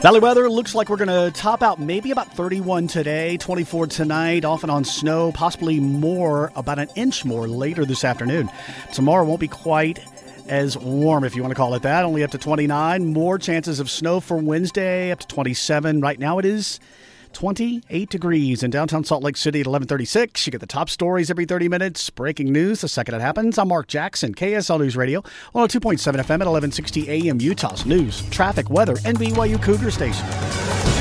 Valley weather looks like we're going to top out maybe about 31 today, 24 tonight, off and on snow, possibly more, about an inch more later this afternoon. Tomorrow won't be quite as warm, if you want to call it that, only up to 29. More chances of snow for Wednesday, up to 27. Right now it is 28 degrees in downtown Salt Lake City at 11:36. You get the top stories every 30 minutes. Breaking news the second it happens. I'm Mark Jackson, KSL News Radio, 102.7 FM at 1160 AM, Utah's news, traffic, weather, and BYU Cougar Station.